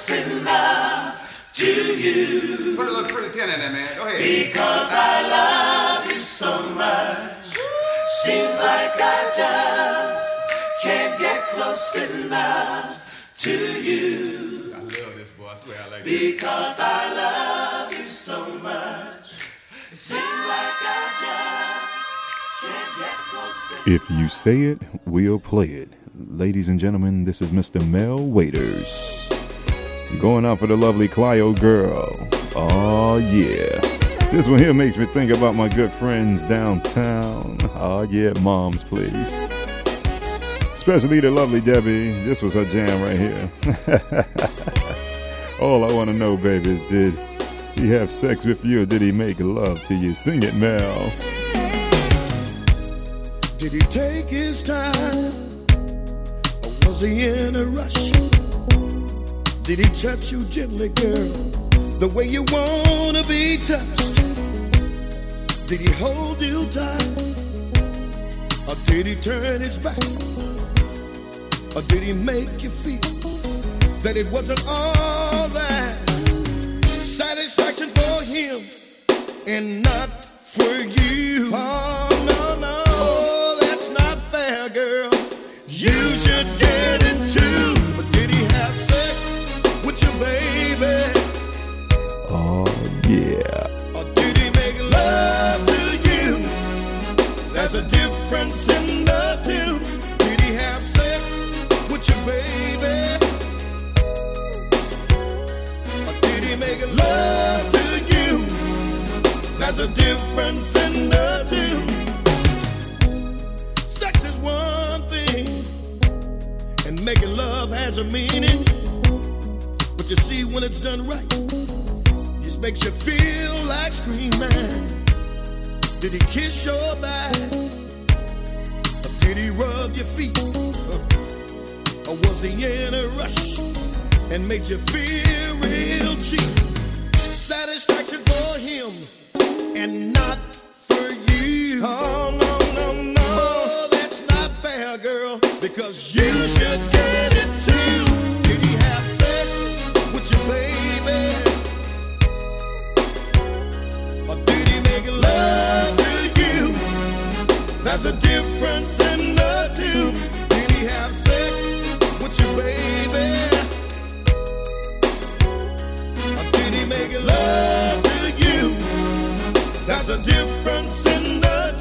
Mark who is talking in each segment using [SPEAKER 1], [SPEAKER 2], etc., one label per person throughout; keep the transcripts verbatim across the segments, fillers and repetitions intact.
[SPEAKER 1] close enough to you.
[SPEAKER 2] Put a little pretty tin in there, man. Go ahead.
[SPEAKER 1] Because I love you so much. Seems like I just can't get close enough to you.
[SPEAKER 2] I love this, boy. I swear I like
[SPEAKER 1] this. Because I love you so much. Seems like I just can't get close enough.
[SPEAKER 3] If you say it, we'll play it. Ladies and gentlemen, this is Mister Mel Waiters. Going out for the lovely Clio girl. Oh yeah. This one here makes me think about my good friends downtown. Oh yeah, Mom's Place. Especially the lovely Debbie. This was her jam right here. All I want to know, baby, is did he have sex with you or did he make love to you? Sing it, Mel.
[SPEAKER 4] Did he take his time? Or was he in a rush? Did he touch you gently, girl, the way you want to be touched? Did he hold you tight? Or did he turn his back? Or did he make you feel that it wasn't all that? Satisfaction for him and not for you. Oh, no, no. Oh, that's not fair, girl. You should get it too. But did he have sex with your baby?
[SPEAKER 3] Oh, yeah.
[SPEAKER 4] Or did he make love to you? There's a difference in the two. Did he have sex with your baby? Or did he make love to you? There's a difference in the two. Sex is one thing, and making love has a meaning. But you see, when it's done right, just makes you feel like screaming. Did he kiss your back? Or did he rub your feet? Or was he in a rush and made you feel real cheap? Satisfaction for him and not for you. Oh, no, no, no. Oh, that's not fair, girl, because you should get it too. Did he have sex with your baby? Or did he make love to you? There's a difference in the two. Did he have sex with your baby? Or did he make love to you? There's a difference in the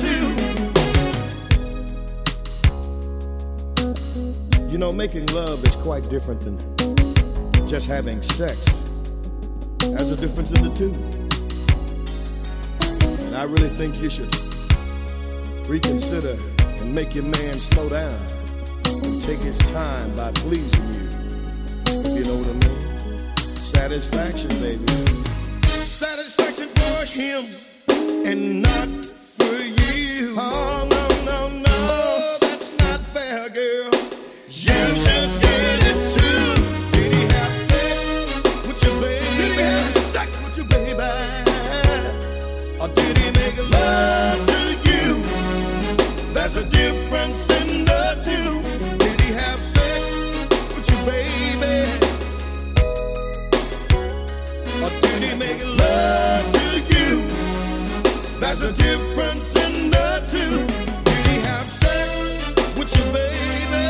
[SPEAKER 4] two. You know, making love is quite different than just having sex. There's a difference in the two. And I really think you should reconsider and make your man slow down and take his time by pleasing you. If you know what I mean. Satisfaction, baby. Satisfaction for him and not for you. Oh, no, no, no. Oh, that's not fair, girl. You should get it too. Did he have sex with your baby? Did he have sex with your baby? Or did he make love to you? There's a difference in the two. Did he have sex with your baby? Or did he make love to you? There's a difference in the two. Did he have sex with your baby?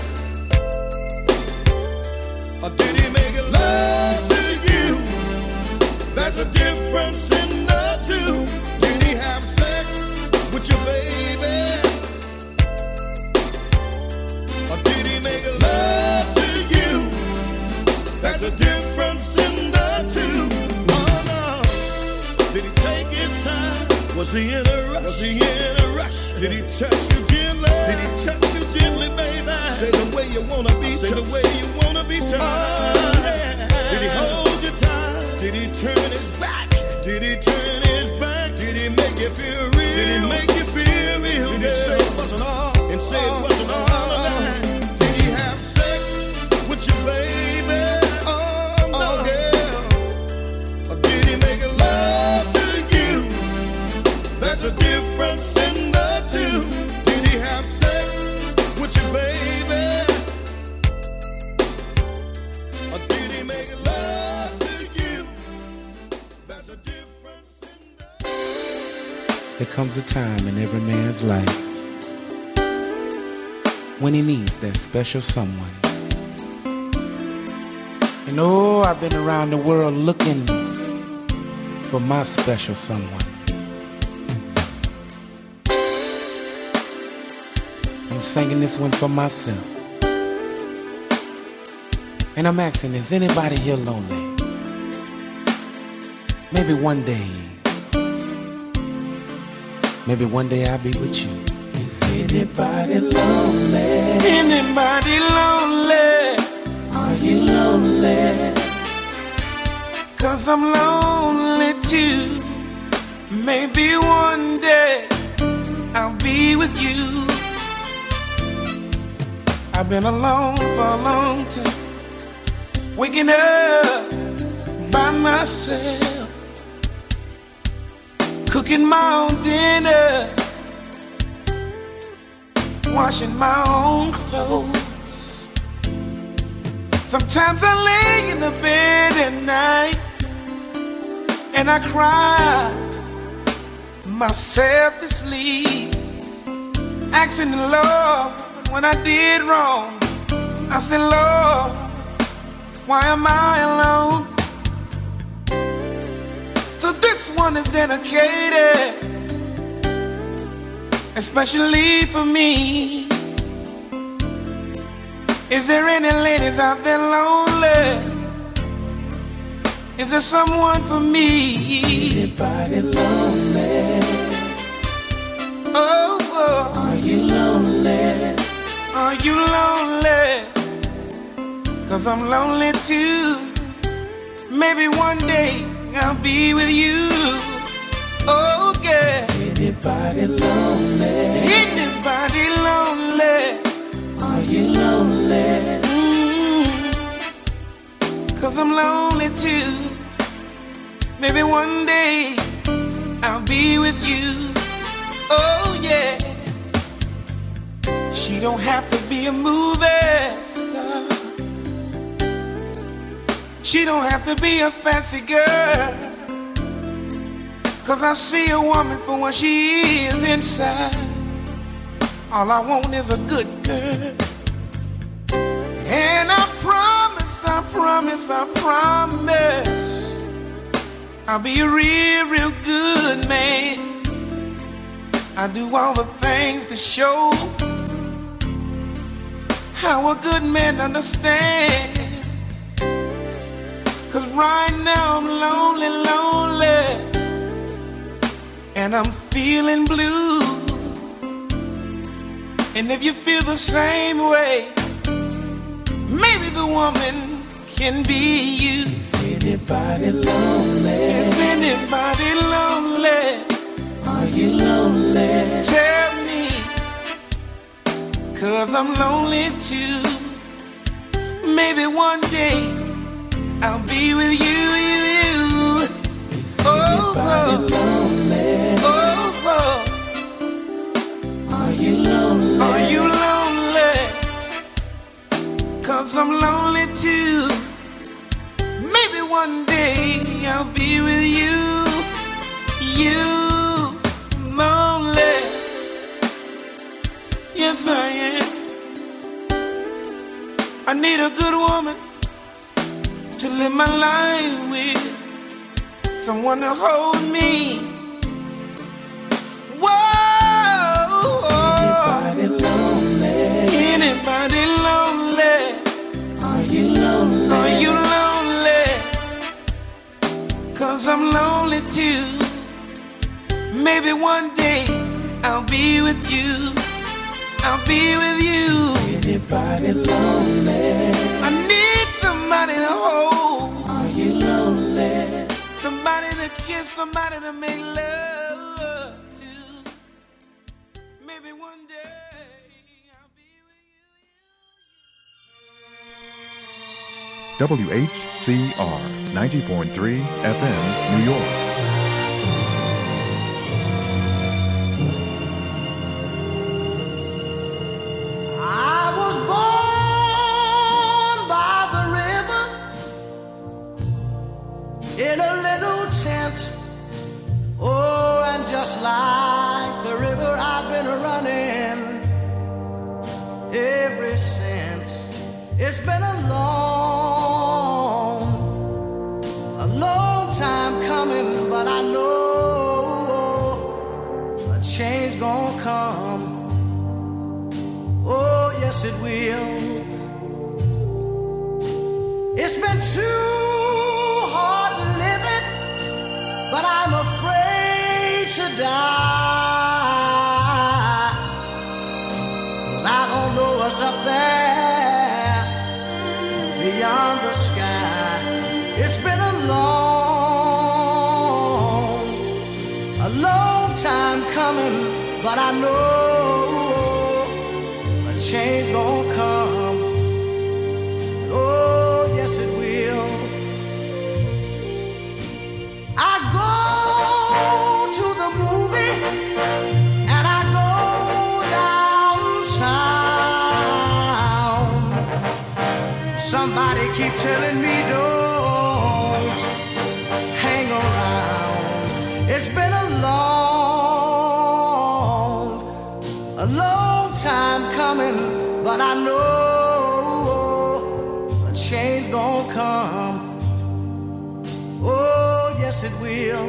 [SPEAKER 4] Or did he make love to you? There's a difference in the two. Did he have sex with your baby? Or did he make love to you? There's a difference in the two. Oh no. Did he take his time? Was he in a rush? Was he in a rush? Did he touch you gently? Did he touch you gently, baby? Say the way you wanna be touched. Say the way you wanna be touched. Oh, yeah. Did he hold you tight? Did he turn his back? Did he turn his back? Did he make you feel real? Did he make you feel real? Did he say it wasn't all? And say it wasn't all alone? Did he have sex with your baby? Oh, no, girl. Or did he make love to you? There's a difference in the two. Did he have sex with your baby? Or did he make love?
[SPEAKER 5] There comes a time in every man's life when he needs that special someone. And oh, I've been around the world looking for my special someone. I'm singing this one for myself. And I'm asking, is anybody here lonely? Maybe one day, maybe one day I'll be with you. Is anybody lonely? Anybody lonely? Are you lonely? Cause I'm lonely too. Maybe one day I'll be with you. I've been alone for a long time, waking up by myself, cooking my own dinner, washing my own clothes. Sometimes I lay in the bed at night and I cry myself to sleep, asking the Lord when I did wrong. I said, Lord, why am I alone? So this one is dedicated especially for me. Is there any ladies out there lonely? Is there someone for me? Anybody lonely? Oh, oh. Are you lonely? Are you lonely? Cause I'm lonely too. Maybe one day I'll be with you. Oh, yeah. Is anybody lonely? Anybody lonely? Are you lonely? Mm-hmm. Cause I'm lonely too. Maybe one day I'll be with you. Oh, yeah. She don't have to be a movie star. She don't have to be a fancy girl. Cause I see a woman for what she is inside. All I want is a good girl. And I promise, I promise, I promise I'll be a real, real good man. I do all the things to show how a good man understands. Cause right now I'm lonely, lonely, and I'm feeling blue. And if you feel the same way, maybe the woman can be you. Is anybody lonely? Is anybody lonely? Are you lonely? Tell me, cause I'm lonely too. Maybe one day I'll be with you, you, you. Is anybody oh, lonely? Oh, oh. Are you lonely? Are you lonely? Cause I'm lonely too. Maybe one day I'll be with you, you lonely. Yes, I am. I need a good woman to live my life with, someone to hold me. Whoa, anybody lonely? Anybody lonely? Are you lonely? Are you lonely? Cause I'm lonely too. Maybe one day I'll be with you. I'll be with you. Anybody lonely? I need somebody to hold. Are you lonely? Somebody to kiss, somebody to make love to. Maybe one day I'll be with
[SPEAKER 3] you. W H C R ninety point three F M, New York.
[SPEAKER 1] I was born by the river in a little tent
[SPEAKER 6] just like the river I've been running ever since. It's been a long, a long time coming, but I know a change gonna come. Oh, yes it will. It's been too hard living, but I'm afraid to die, 'cause I don't know what's up there beyond the sky. It's been a long, a long time coming, but I know a change gonna come. Oh, yes it will. I go to the movie and I go downtown. Somebody keep telling me don't hang around. It's been a long, a long time coming, but I know a change gonna come. Oh, yes it will.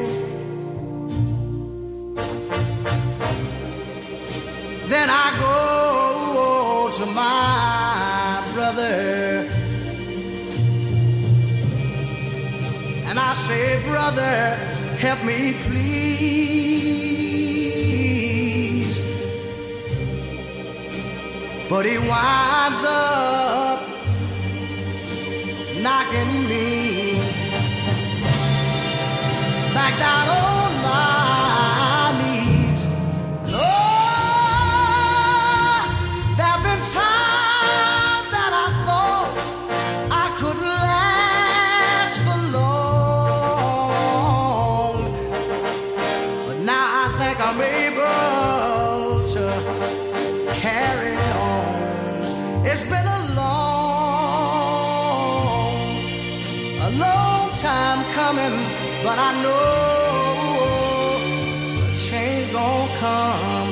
[SPEAKER 6] Then I go to my brother and I say, brother, help me please. But he winds up knocking me back down on my knees. Oh, there've been times that I thought I couldn't last for long, but now I think I'm able to carry on. It's been a long, a long time coming, but I know a change gon' come.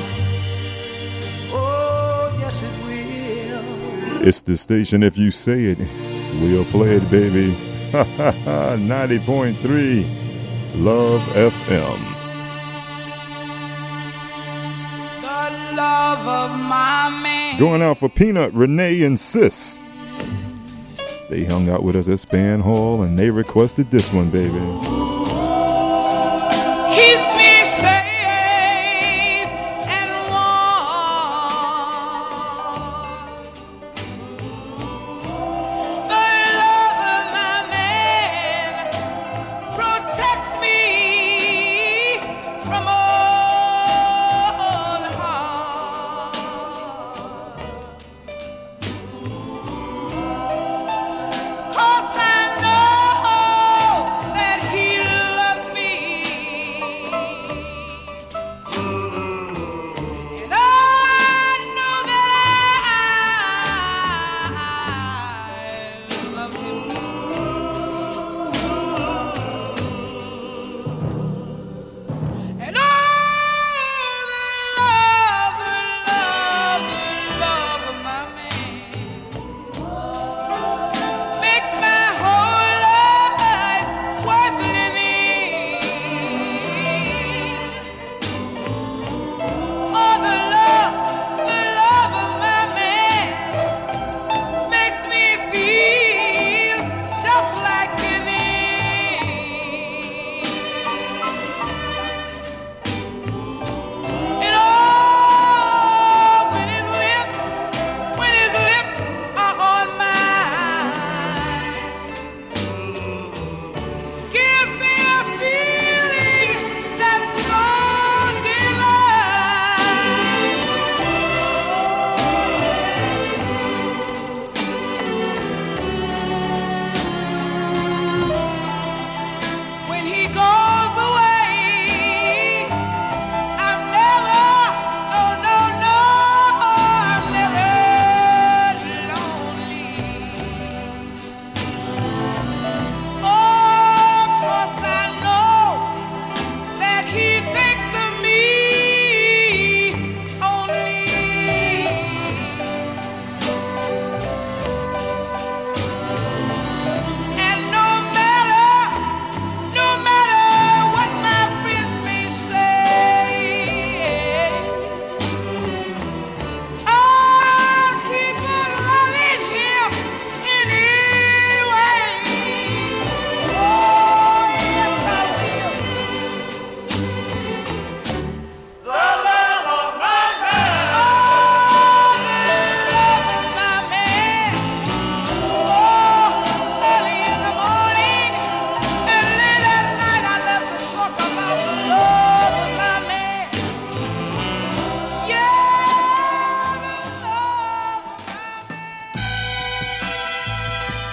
[SPEAKER 6] Oh, yes it will.
[SPEAKER 3] It's the station, if you say it, we'll play it, baby. ninety point three Love F M.
[SPEAKER 5] The love of my man.
[SPEAKER 3] Going out for Peanut, Renee, and Sis. They hung out with us at Span Hall and they requested this one, baby.
[SPEAKER 5] Keeps me safe and warm. The love of my man protects me from all harm. 'Cause I know that he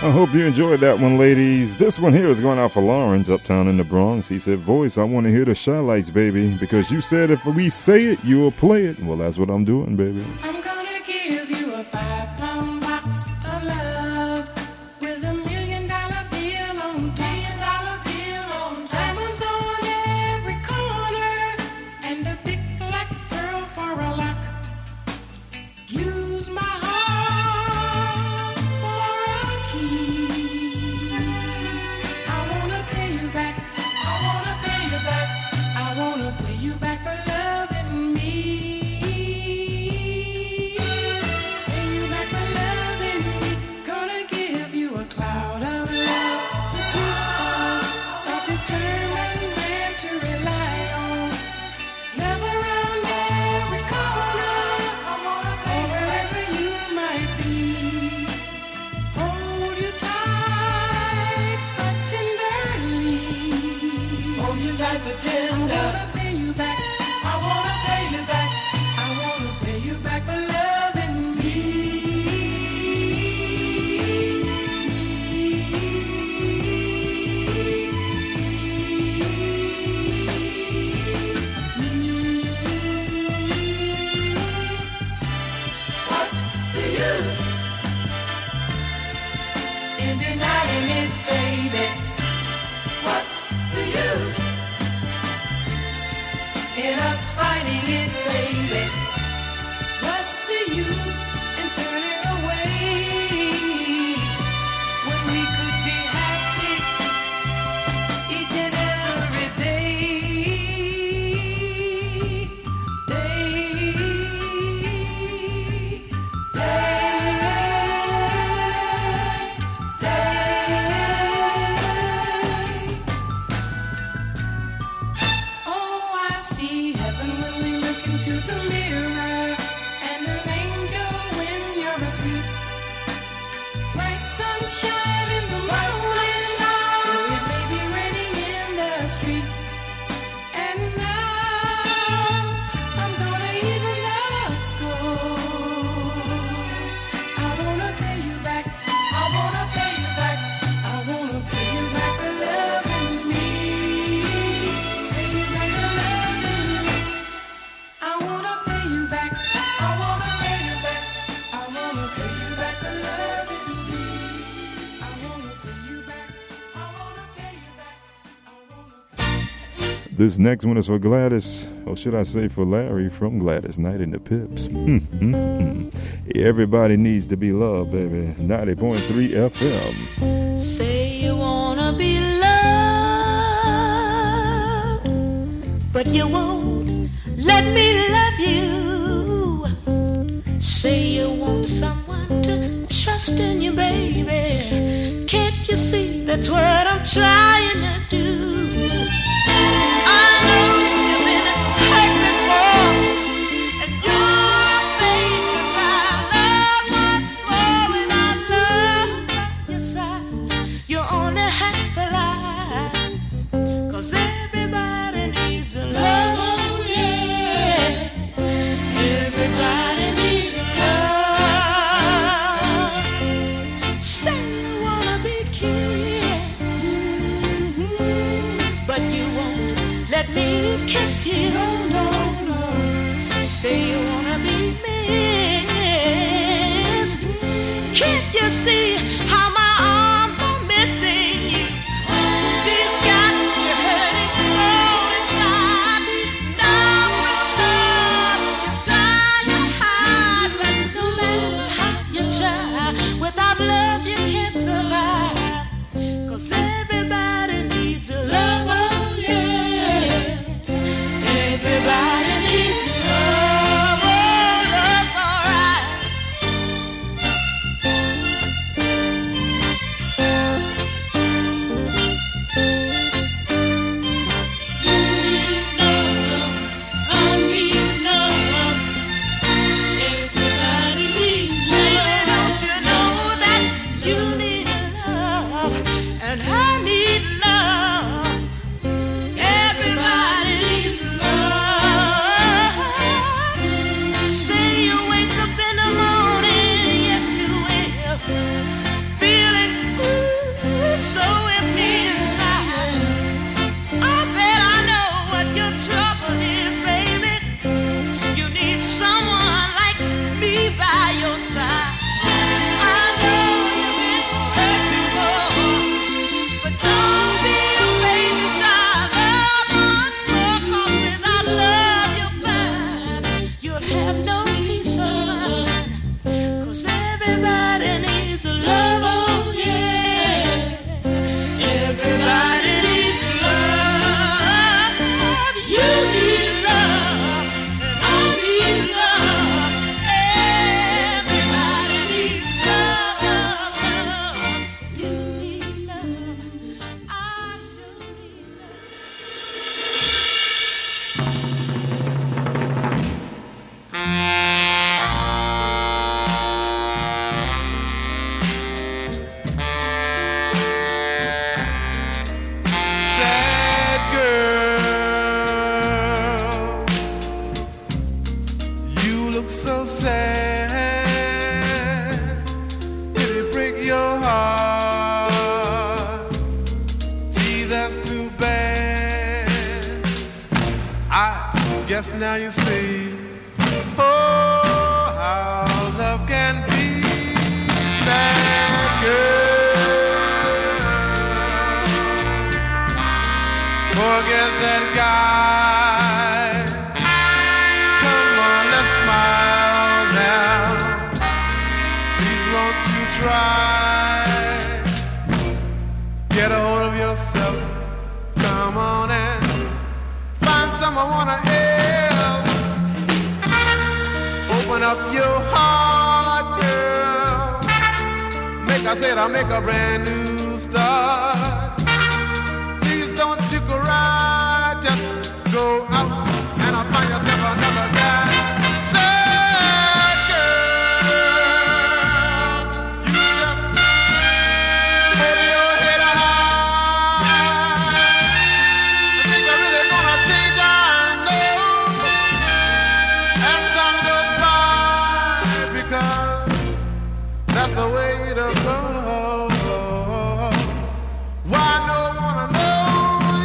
[SPEAKER 3] I hope you enjoyed that one, ladies. This one here is going out for Lawrence, uptown in the Bronx. He said, Voice, I want to hear the Shy Lights, baby, because you said if we say it, you will play it. Well, that's what I'm doing, baby.
[SPEAKER 5] I'm gonna give you a five-pound box of love with a million-dollar bill on, ten-dollar bill on, diamonds on every corner, and a big black pearl for a lock. Use my heart for a key. I wanna pay you back. I wanna pay you back. I wanna pay you back for loving me. Pay you back for loving me. Gonna give you a cloud of love to sleep on, a determined man to rely on. Love around every corner, or wherever you might be. Hold you tight, but tenderly.
[SPEAKER 1] Hold you tight but
[SPEAKER 5] I
[SPEAKER 1] tender.
[SPEAKER 5] wanna pay you back.
[SPEAKER 1] I wanna pay you back.
[SPEAKER 5] I wanna pay you back for loving me.
[SPEAKER 1] What's the use in denying it, baby? What's the use in us fighting it, baby?
[SPEAKER 5] What's the use in turning away when we could be happy each and every day? Day, day, day. Oh, I see heaven when we look into the mirror, and an angel when you're asleep. Bright sunshine in the morning, though it may be raining in the street. And now I'm gonna even the score. I wanna pay you back.
[SPEAKER 1] I wanna pay you back.
[SPEAKER 5] I wanna pay you back for loving me. Pay you back for loving me. I wanna pay you back.
[SPEAKER 1] I wanna pay you back.
[SPEAKER 5] I wanna pay you back for loving me. I wanna pay you back.
[SPEAKER 1] I wanna pay you back.
[SPEAKER 5] I wanna.
[SPEAKER 3] This next one is for Gladys, or should I say for Larry from Gladys Knight and the Pips. Hmm, hmm, hmm. Everybody needs to be loved, baby. ninety point three F M.
[SPEAKER 7] Say you wanna be loved, but you won't let me love you. Say you want someone to trust in you, baby. Can't you see that's what I'm trying to do? I know you've been hurt before, and you're afraid to try love once more without love by your side. You're only half alive, 'cause everybody needs a love, oh yeah. Everybody needs love. Say you wanna be kissed, but you won't let me kiss you. No, no, no. Say you wanna be missed. Can't you see how my arms are missing you? She's got you hurting so inside. Now from love you try to hide, but no matter how you try, without love you can't survive. 'Cause everybody needs a love, oh yeah. Everybody needs love, oh love's alright.
[SPEAKER 5] I guess now you see, oh, how love can be. Sad girl, forget that guy. Come on, let's smile now. Please won't you try? Get a hold of yourself. Come on and find someone else. Open up your heart, girl. Make, I said I'll make a brand new start. Please don't you cry. Just go out and I'll find yourself another guy. Sad girl, you just hold your head high. I think I'm really gonna change, I know, as time goes by, because that's the way it goes. Why no one knows,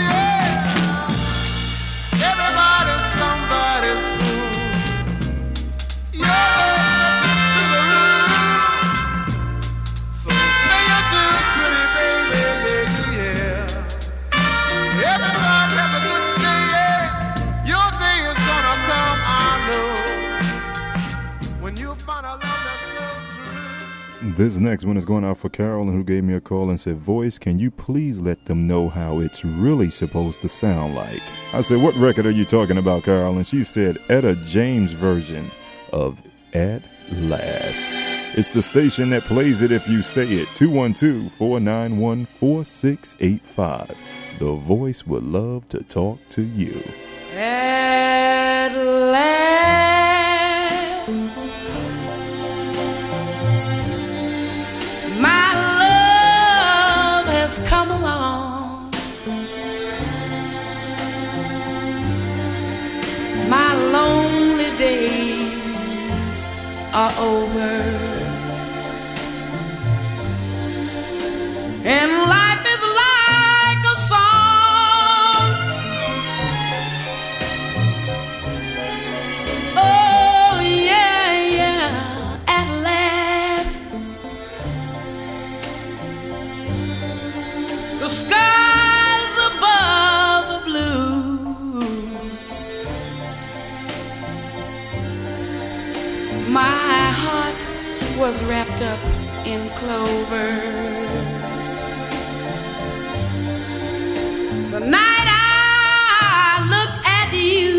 [SPEAKER 5] yeah. Everybody's somebody's fool. You're no exception to the rule. So pay your dues, pretty baby, yeah, yeah. Every time has a good day, yeah. Your day is gonna come, I know. When you find a love that's so true.
[SPEAKER 3] This next one is going out for Carolyn, who gave me a call and said, Voice, can you please let them know how it's really supposed to sound like? I said, what record are you talking about, Carolyn? She said, Etta James version of At Last. It's the station that plays it if you say it. two one two, four nine one, four six eight five. The Voice would love to talk to you.
[SPEAKER 7] At last, my love has come along. My lonely days are over, and life is like a song. Oh yeah, yeah, at last the skies above are blue. My heart was wrapped up in clover the night I looked at you.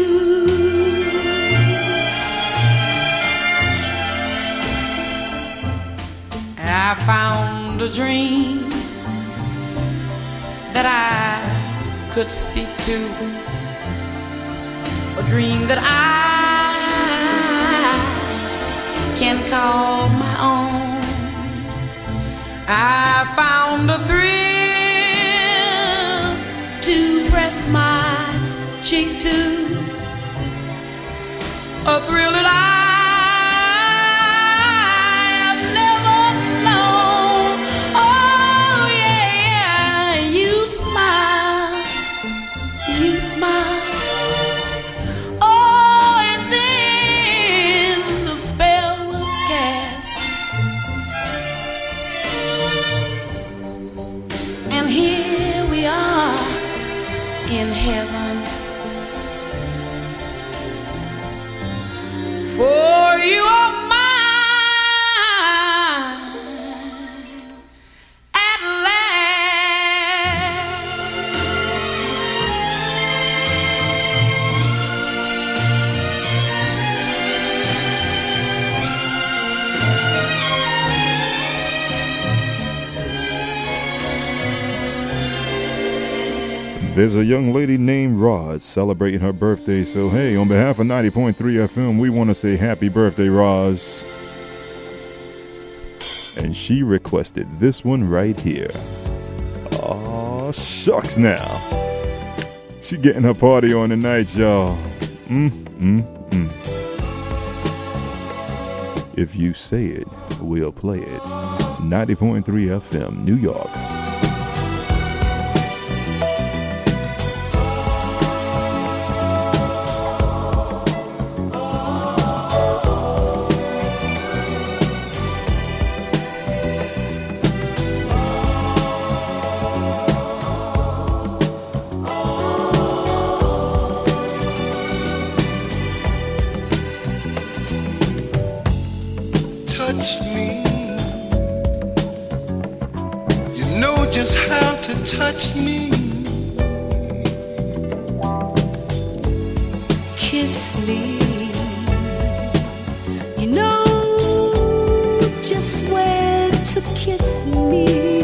[SPEAKER 7] I found a dream that I could speak to, a dream that I can call my own. I found a thrill to press my cheek to, a thrill that I have never known. Oh yeah, you smile, you smile. Oh, and then the spell was cast, and here we are in heaven. For you are mine at last.
[SPEAKER 3] There's a young lady named Roz celebrating her birthday, so hey, on behalf of ninety point three F M, we want to say happy birthday, Roz. And she requested this one right here. Aw, shucks now. She getting her party on tonight, y'all. Mm, mm, mm. If you say it, we'll play it. ninety point three F M, New York.
[SPEAKER 5] touch me,
[SPEAKER 7] kiss me. You know just where to kiss me.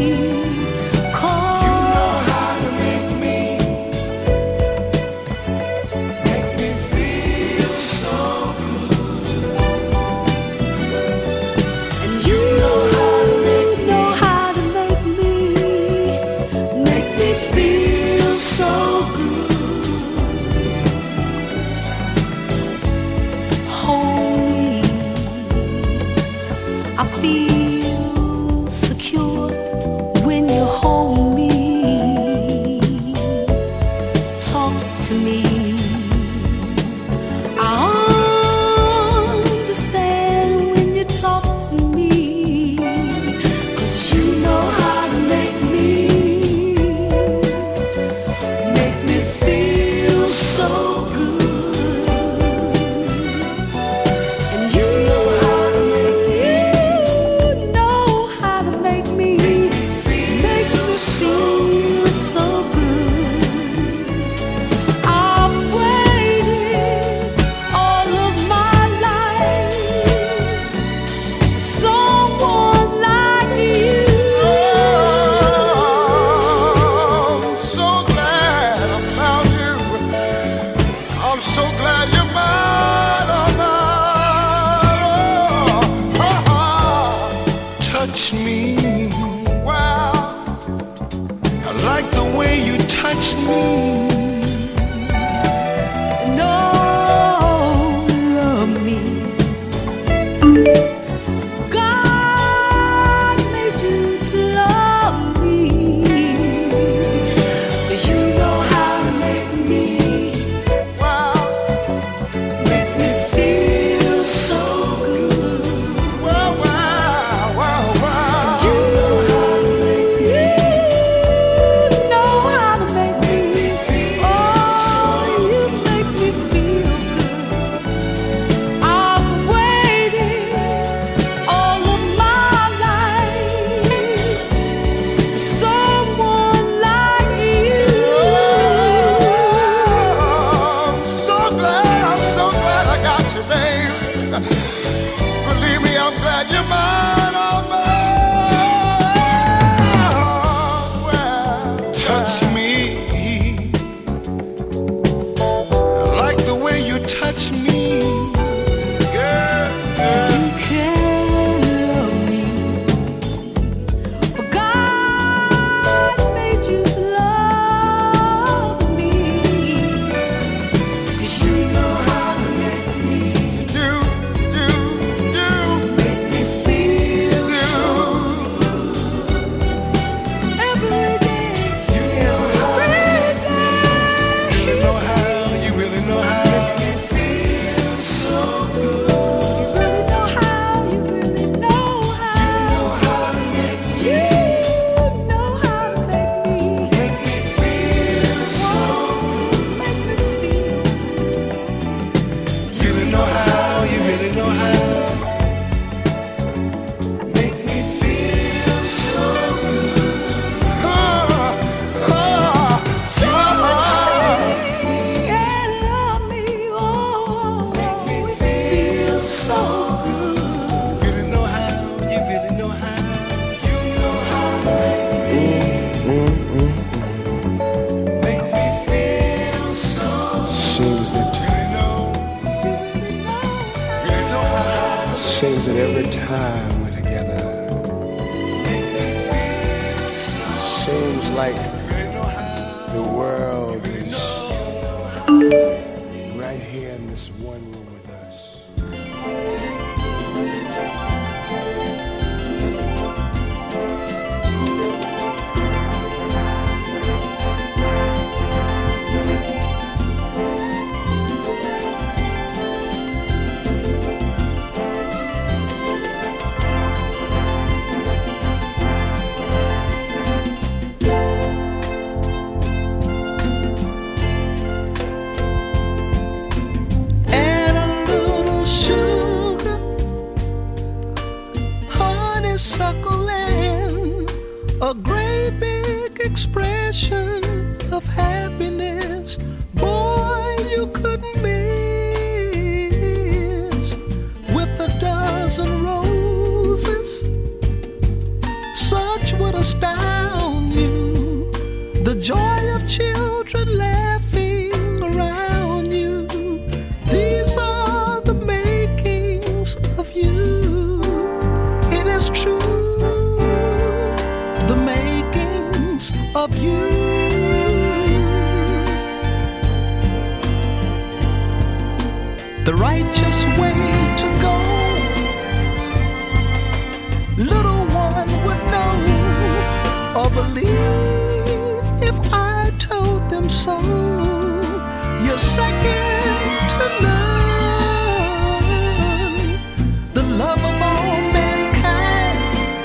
[SPEAKER 6] And a little
[SPEAKER 8] expression of happiness, boy, you couldn't miss. With a dozen roses, such would astound you. The joy of children laughing around you. These are the makings of you. It is true, the makings of you. The righteous way to go, little one would know or believe if I told them so. You're second to none, the love of all mankind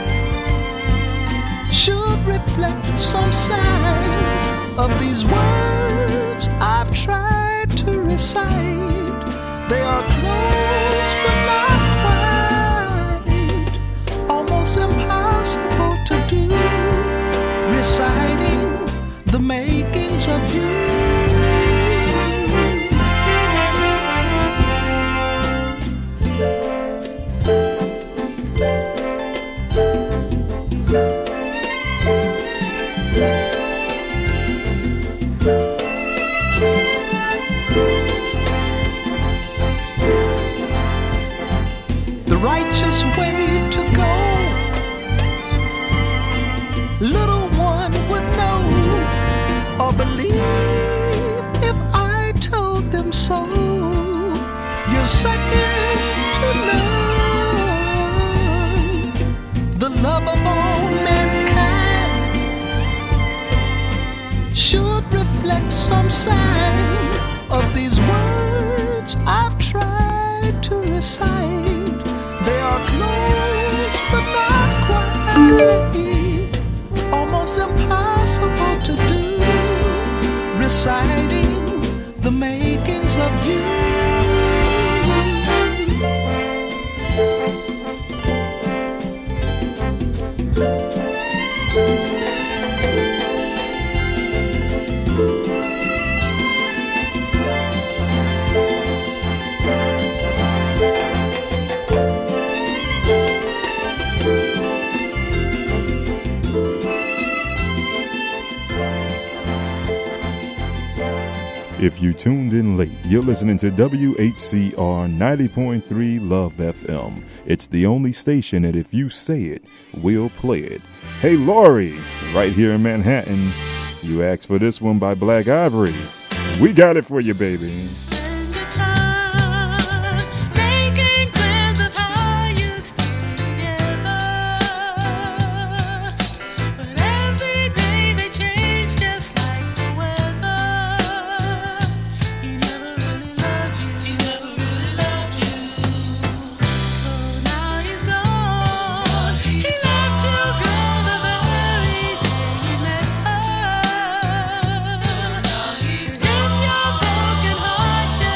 [SPEAKER 8] should reflect some sign of these words I've tried to recite. They are close but not quite, almost impossible to do, reciting the makings of you. The righteous way to go, little one would know or believe if I told them so. You're second to none, the love of all mankind should reflect some sign of these words I've tried to recite. They are close but not quite, almost impossible to do, reciting the makings of you.
[SPEAKER 3] If you tuned in late, you're listening to W H C R ninety point three Love F M. It's the only station that if you say it, we'll play it. Hey, Laurie, right here in Manhattan, you asked for this one by Black Ivory. We got it for you, baby.
[SPEAKER 7] Your broken heart.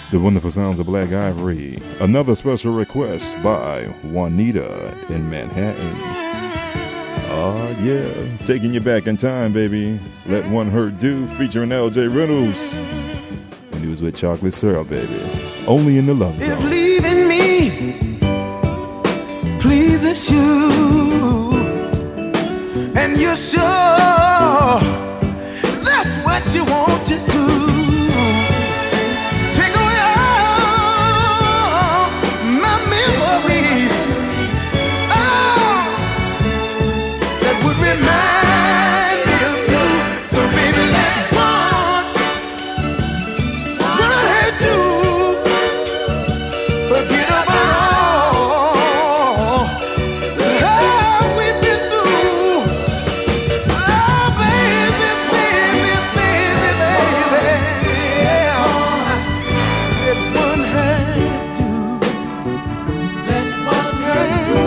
[SPEAKER 3] The wonderful sounds of Black Ivory. Another special request by Juanita in Manhattan. Ah, yeah. Taking you back in time, baby. Let One Hurt Do, featuring L J Reynolds. When he was with Chocolate Syrup, baby. Only in the Love Zone.
[SPEAKER 5] If leaving me pleases you, and you're sure that's what you want to do, take away all my memories, oh, that would remind me of you. So baby, let one, what I do, forget about all that we've been through. Oh baby, baby, baby, baby, yeah. Let one hand do, let one hand do.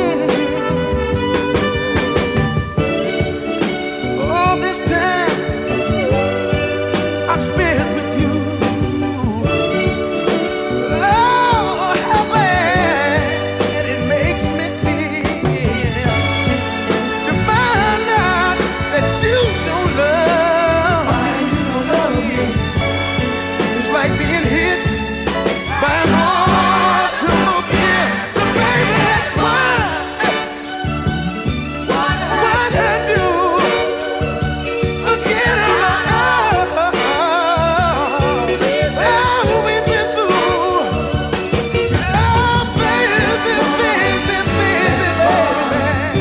[SPEAKER 5] All this time I spent with you, oh, how bad it makes me feel to find out that you don't love me. It's like being hit by an automobile. So baby, let one, what I do, forget about all we've been through. Oh baby, baby, baby, baby,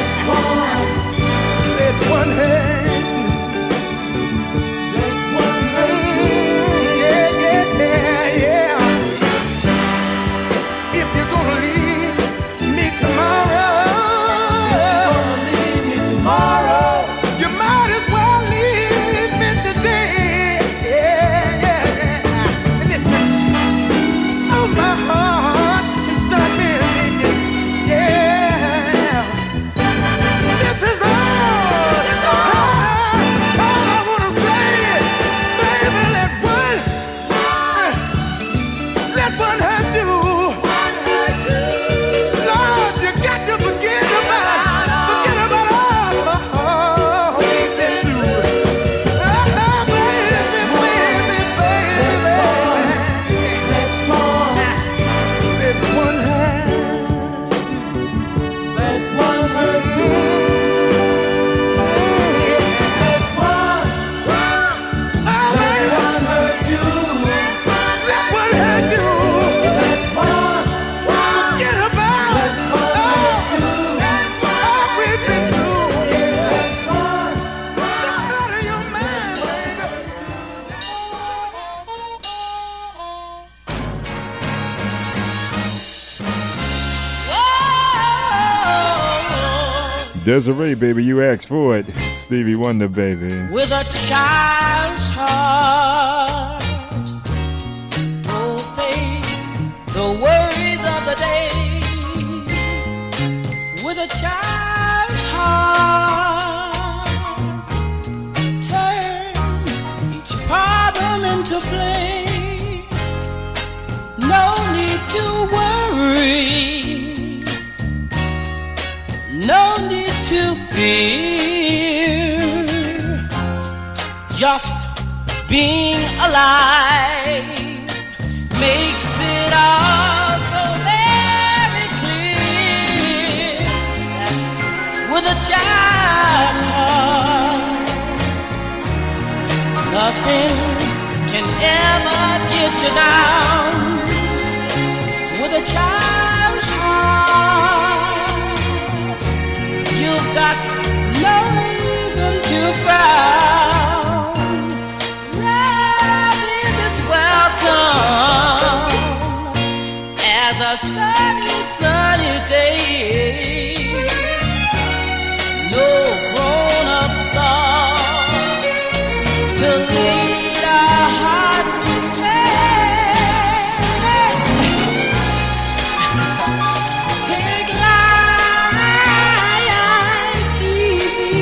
[SPEAKER 5] let one hand do, let one hand do, yeah, yeah, yeah, yeah. If you're gonna leave me tomorrow, leave me tomorrow, you might as well leave me today. Yeah, yeah. Listen, so my heart can start beating. Yeah, this is all, all, all I wanna say. Baby, let one, let one hand do. Lord, you got to forget about, forget about all we've been through. Oh, baby, baby, baby, let one, let one hand do, let one hand do. Let one, let one hand do, let one hand do. Let one, forget about all we've been through. Let one, get out of your mind, baby.
[SPEAKER 3] Desiree, baby, you asked for it. Stevie Wonder, baby.
[SPEAKER 7] With a child's heart, oh, face the worries of the day. With a child's heart, turn each problem into play. No need to worry, no need to fear. Just being alive makes it all so very clear that with a child's heart, nothing can ever get you down. With a child's heart, you've got no reason to frown. Love is its welcome as a sunny, sunny day. No grown-up thoughts to lead our hearts astray. Take life easy,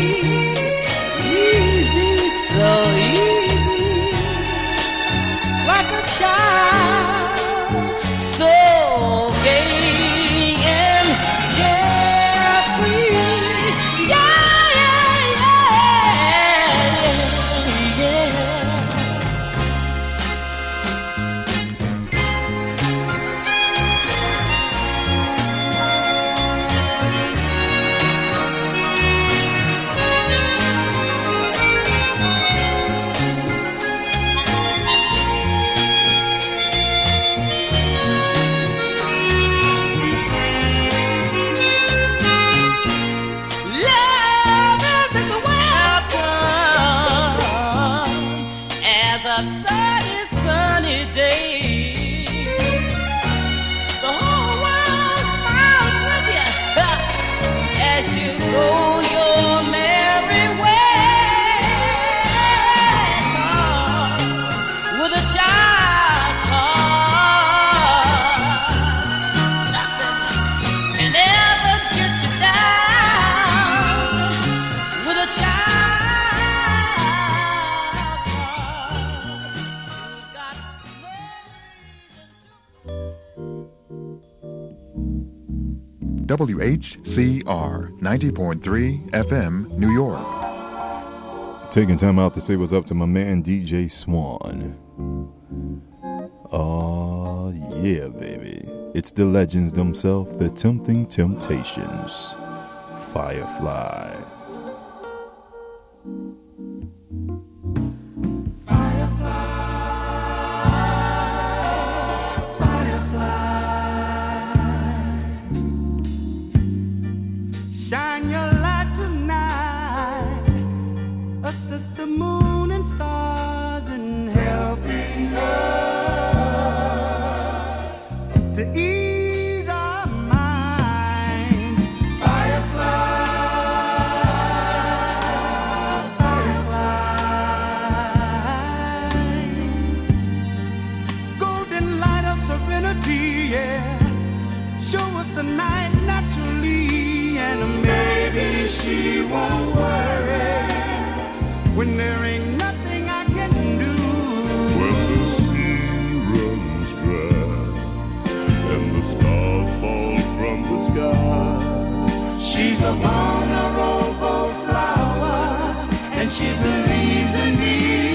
[SPEAKER 7] easy, so easy, like a child.
[SPEAKER 9] W H C R ninety point three F M, New York.
[SPEAKER 3] Taking time out to say what's up to my man D J Swan. Oh, yeah, baby. It's the legends themselves, the Tempting Temptations. Firefly.
[SPEAKER 10] Shine your light tonight, assist the moon and stars in helping us to ease our minds. Firefly, firefly, golden light of serenity, yeah. Show us the night naturally, and maybe she won't worry when there ain't nothing I can do.
[SPEAKER 4] When the sea runs dry and the stars fall from the sky,
[SPEAKER 10] She's a vulnerable flower, and she believes in me.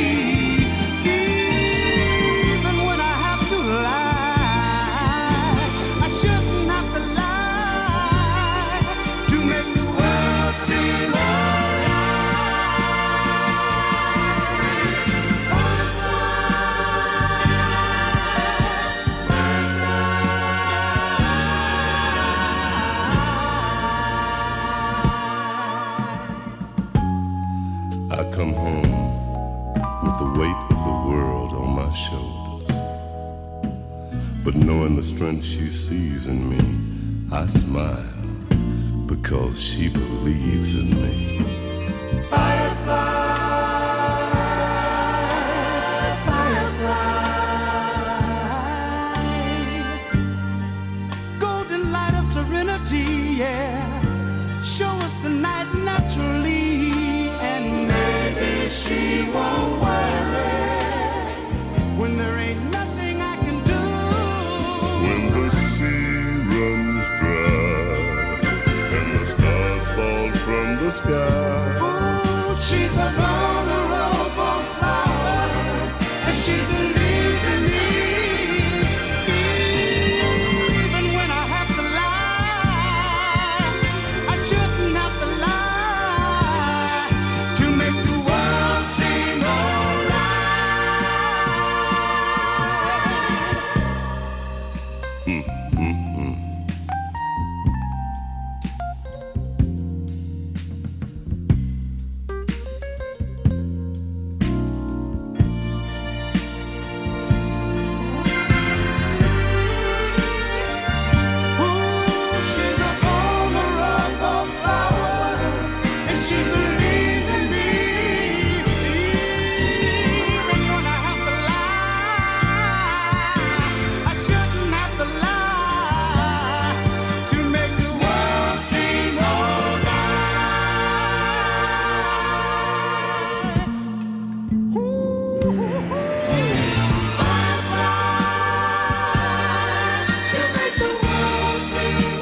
[SPEAKER 10] Even when I have to lie, I shouldn't have to lie to make the world seem
[SPEAKER 4] I come home with the weight of the world on my shoulders, but knowing the strength she sees in me, I smile because she believes in me.
[SPEAKER 10] Firefly, firefly, golden light of serenity, yeah. Show us the night naturally, and maybe she won't worry when there ain't nothing I can do.
[SPEAKER 4] When the sea runs dry and the stars fall from the sky,
[SPEAKER 10] Ooh, she's a vulnerable flower, and she believes in me. Even when I have to lie, I shouldn't have to lie to make the world seem alright.
[SPEAKER 4] mm, mm, mm.
[SPEAKER 10] Ooh, she's a vulnerable flower, and she believes in me. Even when I have to lie, I shouldn't have to lie to make the world seem alright. Ooh, firefly, you make the world seem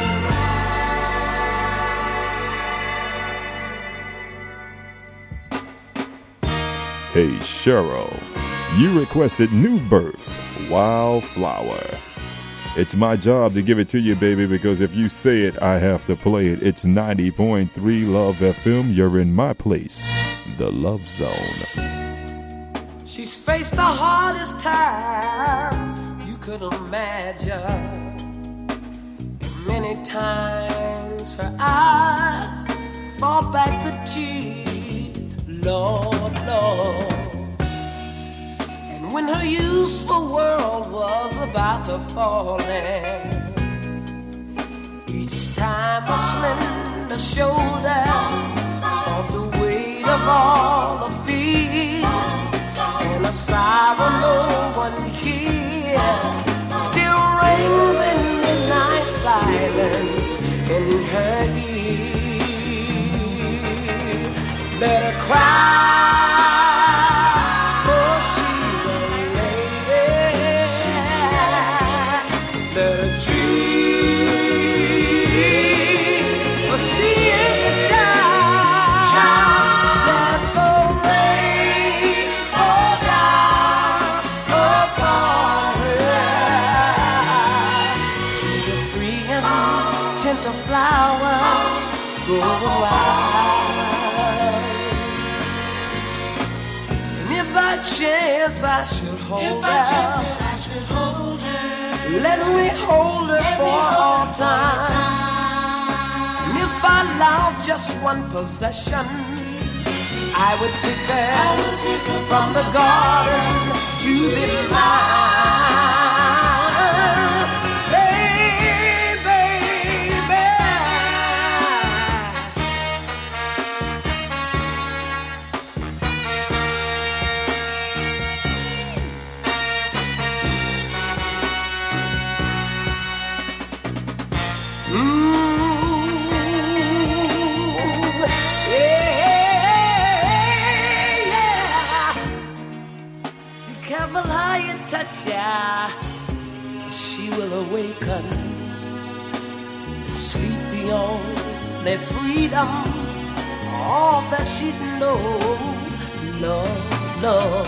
[SPEAKER 3] Hey, Cheryl, you requested New Birth, Wildflower. It's my job to give it to you, baby, because if you say it, I have to play it. It's ninety point three Love F M. You're in my place, the Love Zone.
[SPEAKER 5] She's faced the hardest times you could imagine. Many times her eyes fall back the tears, Lord, Lord. And when her useful world was about to fall in, each time her slender shoulders felt the weight of all the fears, and a sorrow no one hears still rings in midnight silence in her ear. Let her cry, for she's a lady. Let her dream.
[SPEAKER 6] gentle flower growing wild. And if by chance I should hold
[SPEAKER 5] If by
[SPEAKER 6] her,
[SPEAKER 5] chance that I should hold her,
[SPEAKER 6] let me hold her
[SPEAKER 5] let
[SPEAKER 6] for
[SPEAKER 5] me hold
[SPEAKER 6] all
[SPEAKER 5] her for
[SPEAKER 6] time.
[SPEAKER 5] all time.
[SPEAKER 6] And if I allowed just one possession, I would pick her,
[SPEAKER 5] I would pick her
[SPEAKER 6] from the garden to be mine. Hey, baby. Touch ya, she will awaken. Sleep the only freedom, all that she'd know. Love, love.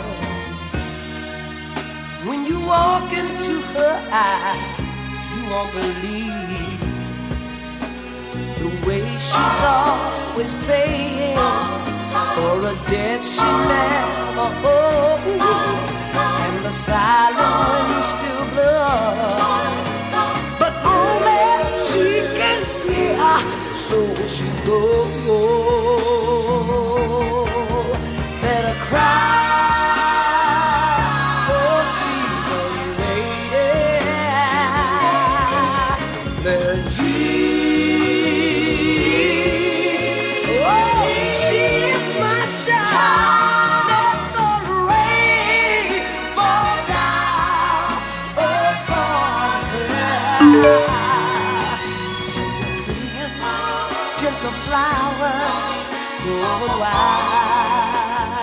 [SPEAKER 6] When you walk into her eyes, you won't believe the way she's always paying for a debt she never owed. The silent wind still blows, but only she can hear, so she goes. Better cry, for she's a lady. Better dream, oh, she is my child. Gentle flower growing wild.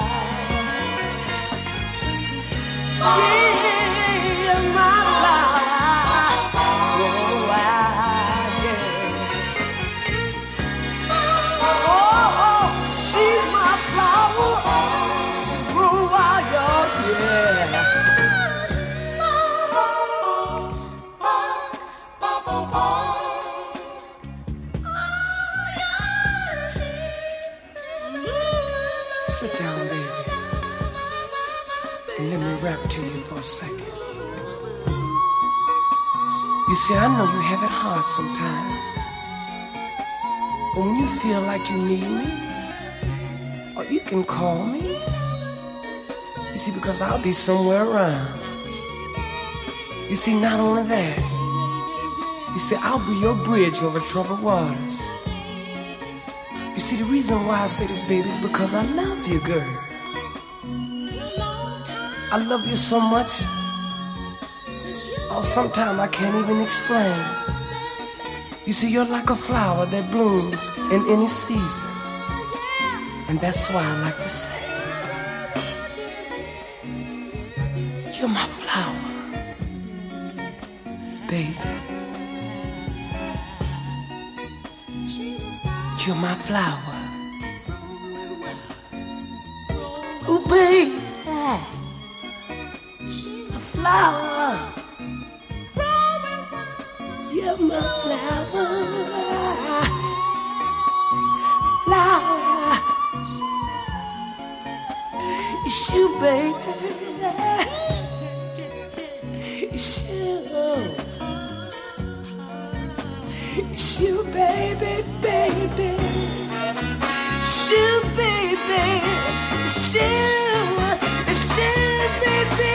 [SPEAKER 6] She is my flower growing wild, yeah. Oh, oh, she's my flower, she's growing wild, yeah. Sit down, baby, and let me rap to you for a second. You see, I know you have it hard sometimes, but when you feel like you need me, or you can call me. You see, because I'll be somewhere around. You see, not only that, you see, I'll be your bridge over troubled waters. You see, the reason why I say this, baby, is because I love you, girl. I love you so much, oh, sometimes I can't even explain. You see, you're like a flower that blooms in any season, and that's why I like to say, you're my flower, baby. You're my flower. Ooh, baby, a flower. You're my flower. Flower. It's you, baby. It's you. It's you, baby, baby. It's you, baby. It's you. It's you, baby.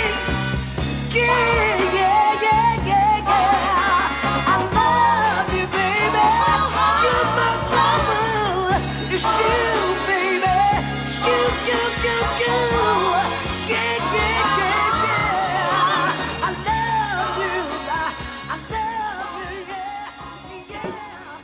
[SPEAKER 6] Yeah, yeah, yeah, yeah, yeah. I love you, baby. You're my flower. It's you, baby. You, you, you, you. Yeah, yeah, yeah, yeah. I love you. I, I love you, yeah. Yeah,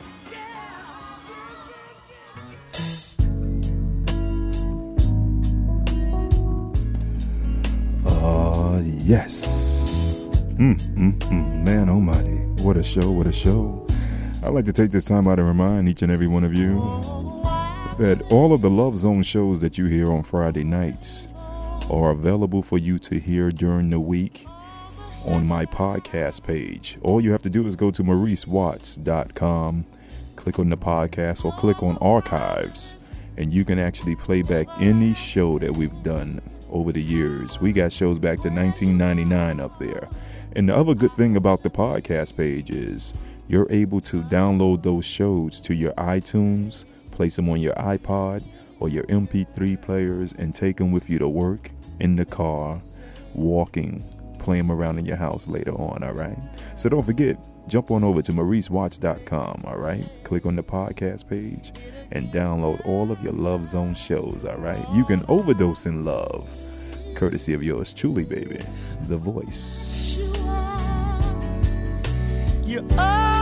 [SPEAKER 6] yeah, yeah, yeah.
[SPEAKER 3] Uh, yes. Mm, mm, mm. Man almighty. What a show, what a show. I'd like to take this time out to remind each and every one of you that all of the Love Zone shows that you hear on Friday nights are available for you to hear during the week on my podcast page. All you have to do is go to maurice watts dot com, click on the podcast or click on archives, and you can actually play back any show that we've done over the years. We got shows back to nineteen ninety-nine up there. And the other good thing about the podcast page is you're able to download those shows to your iTunes, place them on your iPod or your M P three players, and take them with you to work, in the car, walking, play them around in your house later on, all right? So don't forget, jump on over to maurice watts dot com, all right? Click on the podcast page and download all of your Love Zone shows, all right? You can overdose in love, courtesy of yours truly, baby, The Voice.
[SPEAKER 10] You are.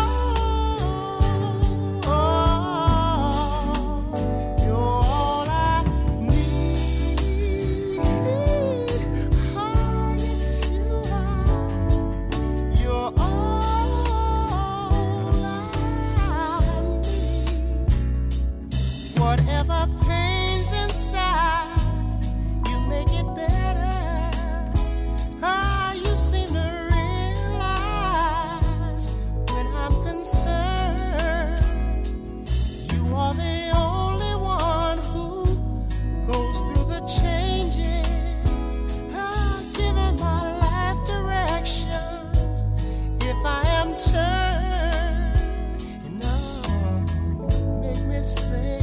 [SPEAKER 11] Whatever pains inside, you make it better. Ah, you seem to realize when I'm concerned, you are the only one who goes through the changes. Ah, giving my life directions if I am turned. And oh, make me say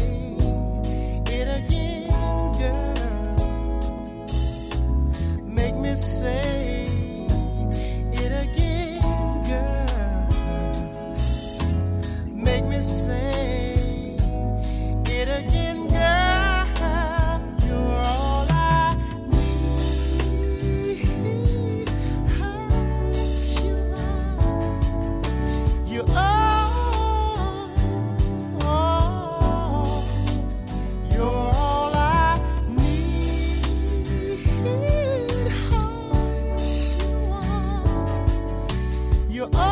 [SPEAKER 11] say it again, girl. Make me say it again, girl. You're all I need. You are. Oh, you're all I need. You're all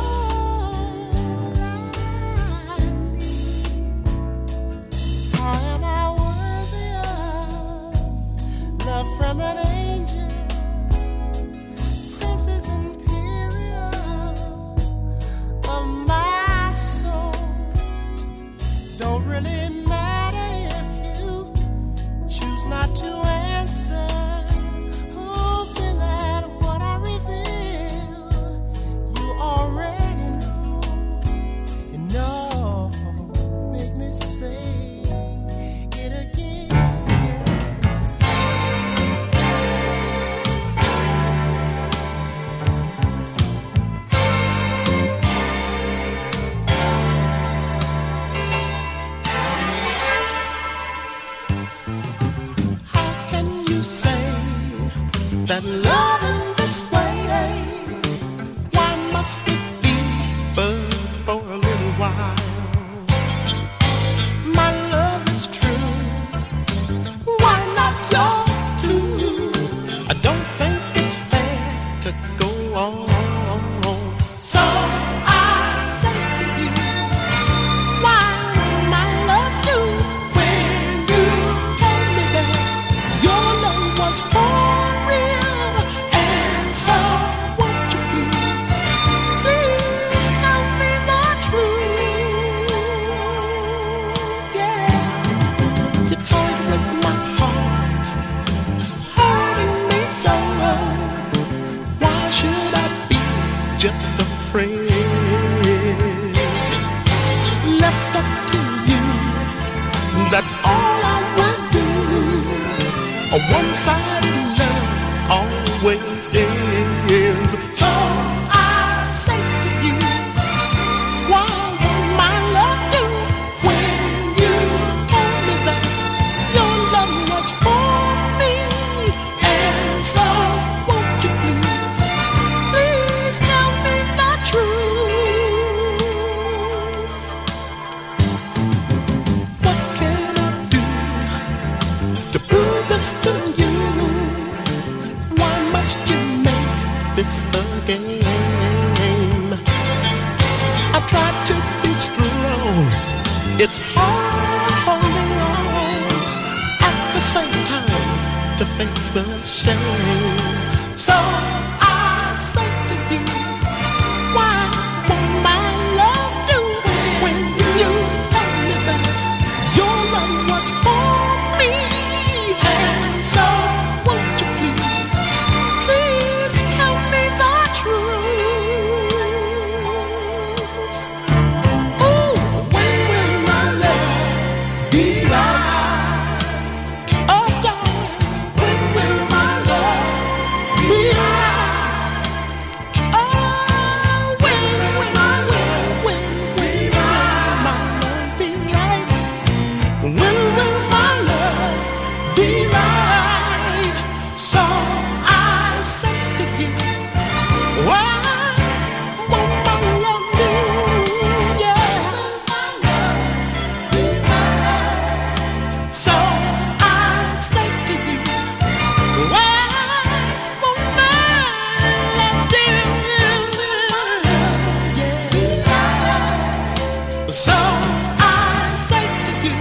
[SPEAKER 11] I need. How am I worthy of love from an angel, princess imperial of my soul? Don't really matter if you choose not to answer. Hoping that what I reveal already know. You know, make me say it again. How can you say that love in this way? Must it be but for a little while? My love is true. Why not yours too? I don't think it's fair to go on. So I say to you, why won't I love you when you told me that your love was for real? And so won't you please, please tell me the truth? Yeah, you toyed with my heart, hurting me so. Why should I be just a friend? Left up to you, that's all I would do. A one-sided love always ends. So I say to you, why won't my love do when you told me that your love was for me? And so won't you please, please tell me the truth? What can I do to prove this to you? Why must you make this a game? I try to be strong, it's hard holding on. At the same time, to face the shame. So I say to So I say to you,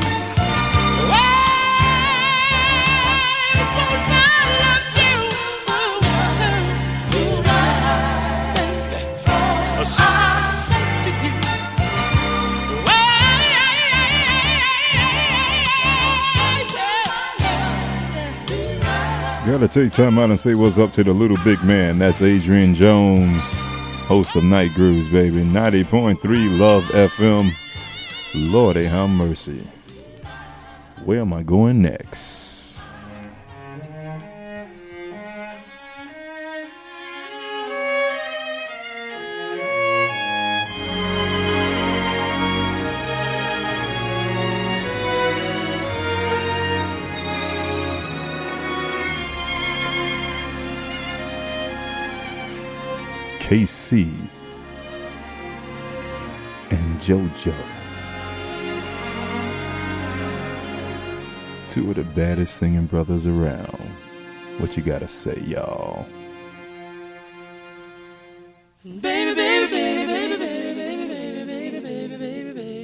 [SPEAKER 3] Gotta take time out and say what's up to the little big man. That's Adrian Jones, host of Night Grooves, baby. ninety point three Love F M. Lordy have mercy. Where am I going next? K C and JoJo, two of the baddest singing brothers around. What you gotta say, y'all?
[SPEAKER 5] Baby, baby, baby, baby, baby, baby, baby, baby, baby, baby, baby.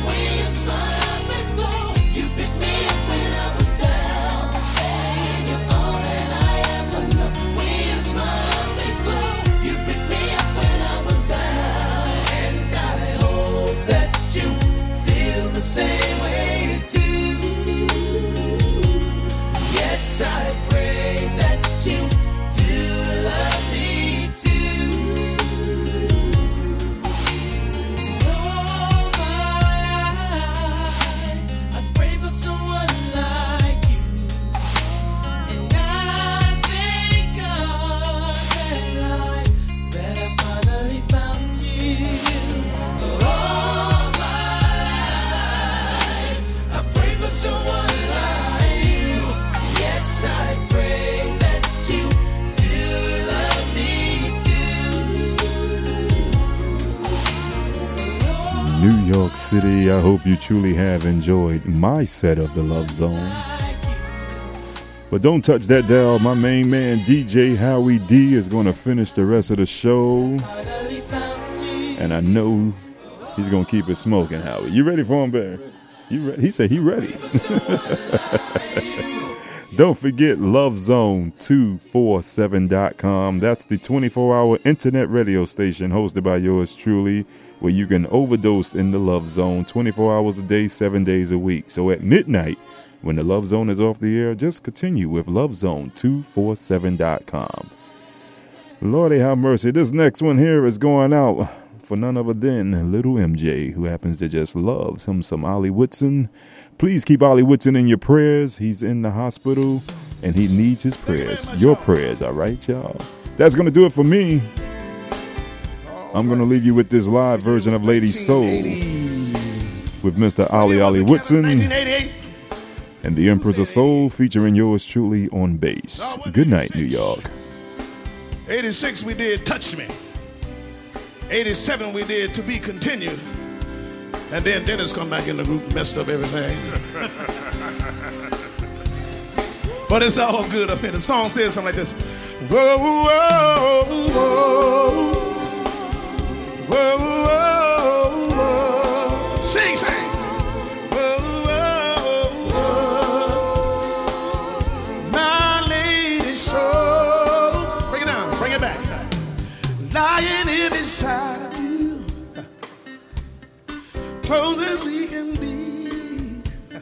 [SPEAKER 5] You picked me up when I was down. You're
[SPEAKER 3] York City. I hope you truly have enjoyed my set of the Love Zone. But don't touch that dial. My main man, D J Howie D, is going to finish the rest of the show. And I know he's going to keep it smoking, Howie. You ready for him, Bear? You re- he said he ready. Don't forget love zone two forty-seven dot com. That's the twenty-four hour internet radio station hosted by yours truly, where you can overdose in the Love Zone twenty-four hours a day, seven days a week. So at midnight, when the Love Zone is off the air, just continue with love zone two forty-seven dot com. Lordy have mercy. This next one here is going out for none other than Little M J, who happens to just love him some Ollie Woodson. Please keep Ollie Woodson in your prayers. He's in the hospital, and he needs his prayers. Your prayers, all right, y'all? That's going to do it for me. I'm going to leave you with this live version of Lady Soul with Mister Ollie Ollie Woodson and the Empress of Soul featuring yours truly on bass. Good night, New York.
[SPEAKER 4] eighty-six we did Touch Me. eighty-seven we did To Be Continued. And then Dennis come back in the group and messed up everything. But it's all good up here. The song says something like this. Whoa, whoa, whoa. Whoa, whoa, whoa. Sing, sing. Whoa, whoa, whoa. My lady soul. Bring it down. Bring it back. Lying here beside you, close as we can be.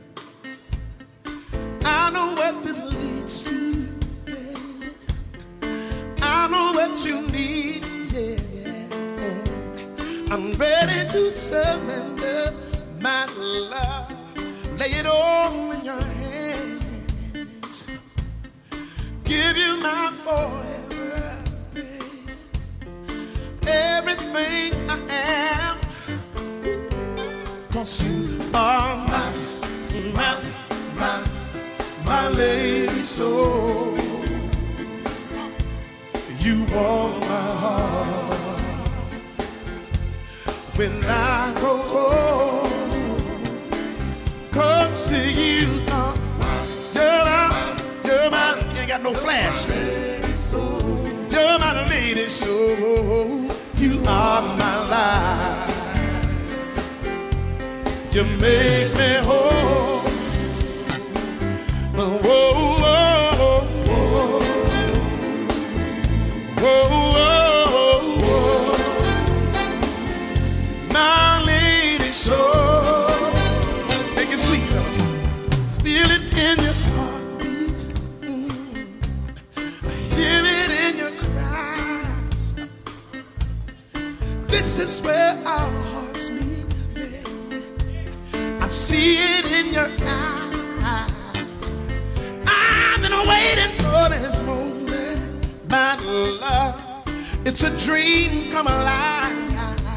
[SPEAKER 4] I know what this leads to, baby. I know what you need, yeah, yeah. I'm ready to surrender my love. Lay it all in your hands. Give you my forever, baby. Everything I am. 'Cause you are my, my, my, my lady soul. You warm my heart when I grow cold. 'Cause you are, you're my, you're my, you ain't got no flash, man. You're my lady soul. You are my life. You make me whole. Whoa, whoa, whoa, whoa, whoa, whoa. My lady soul. Make it sweet, fellas. Feel it in your heartbeat. Mm. I hear it in your cries. This is where our hearts meet. I see it in your eyes. I've been waiting for this moment, my love. It's a dream come alive.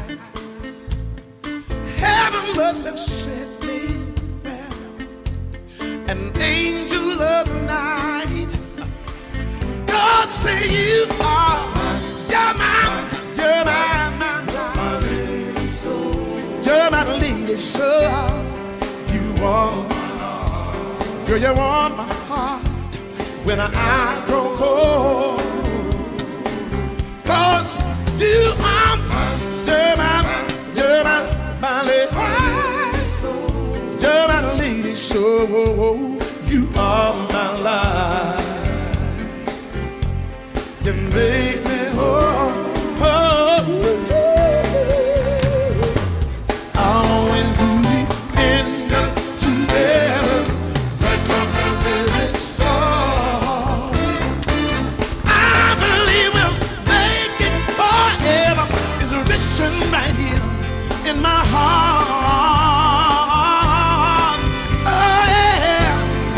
[SPEAKER 4] Heaven must have sent me well, an angel of the night. God say you are, you're my, you're my, my, my lady soul. You're my lady soul. You warm my heart. Girl, you warm my heart when I grow cold. 'Cause you are my, you're my, you're my, my lady soul. You're my lady soul. You are my life. You make me whole. Oh. Always do the end together, right from the very start. I believe we'll make it forever. It's written right here in my heart. Oh yeah.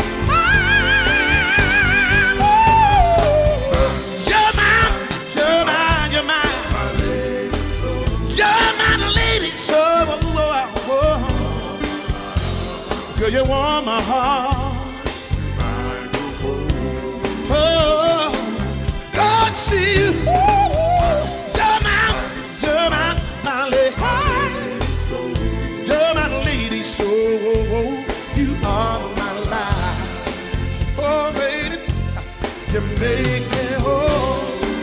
[SPEAKER 4] You're mine, you're mine, you're mine. You're my lady soul. Girl, you warm my heart. Oh, God, see you. You're my, you're my, my lady. You're
[SPEAKER 11] Oh, baby, you make me whole.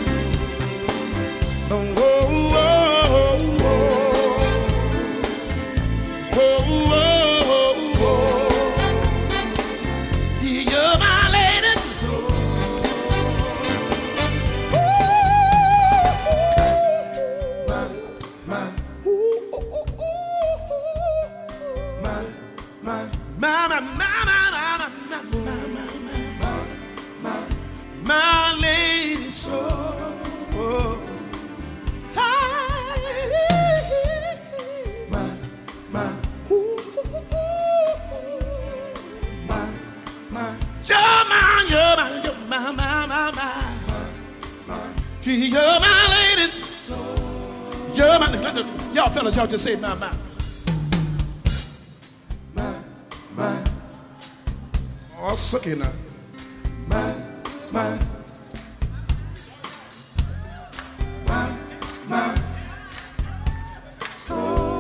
[SPEAKER 11] Oh, oh, oh, oh, oh, oh, oh. You're my lady. My, my, ooh, ooh, ooh, ooh. My, my, my, my, my, my, my, my, my, my, my lady, so. Oh. My, my, ooh, my, my, you're my, you're my, you're my, my, my, my, you're my lady. You're my, y'all fellas, y'all just say my, my. My, my. Oh, sucky now. My, my. My, my. So.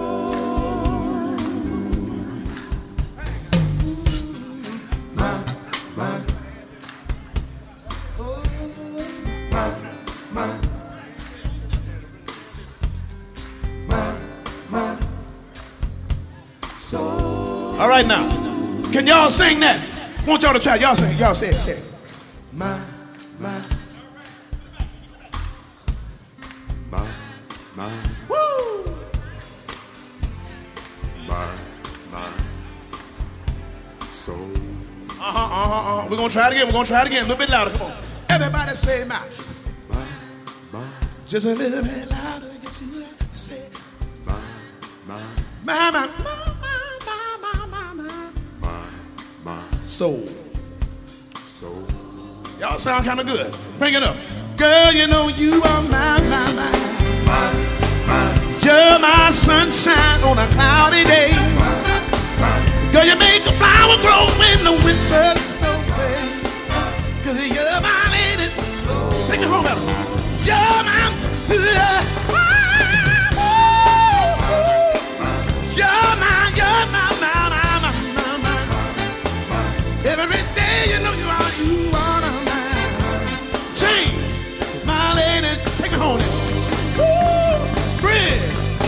[SPEAKER 11] My, my. My, my. My, my. So. All right now, can y'all sing that? I want y'all to try. Y'all sing. Y'all say it. Say it. My, my.
[SPEAKER 2] My, my.
[SPEAKER 11] Woo!
[SPEAKER 2] My, my. Soul.
[SPEAKER 11] Uh-huh, uh-huh, uh-huh. We're gonna try it again. We're gonna try it again. A little bit louder. Come on. Everybody say my.
[SPEAKER 2] My, my.
[SPEAKER 11] Just a little bit louder. Just you say it.
[SPEAKER 2] My, my.
[SPEAKER 11] My, my, my, my, my, my, my.
[SPEAKER 2] My, my.
[SPEAKER 11] Soul.
[SPEAKER 2] Soul.
[SPEAKER 11] Y'all sound kind of good. Bring it up. Girl, you know you are my, my, my.
[SPEAKER 2] My, my.
[SPEAKER 11] You're my sunshine on a cloudy day.
[SPEAKER 2] My, my.
[SPEAKER 11] Girl, you make a flower grow in the winter snow. Cause you're my lady. Take it home, Ella. You're my. You're my, you're my, my, my, my, my, my. Every day you know you are, you are mine. James, my lady, take it home. Woo, Fred.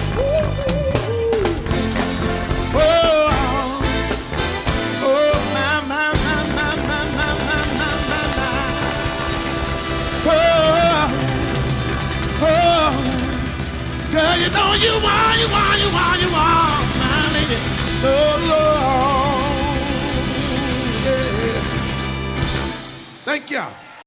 [SPEAKER 11] Oh, oh, my, my, my, my, my, my, my, my, my, my. Oh, oh, girl, you know you are, you are, you are, you are my lady. So long, yeah. Thank y'all.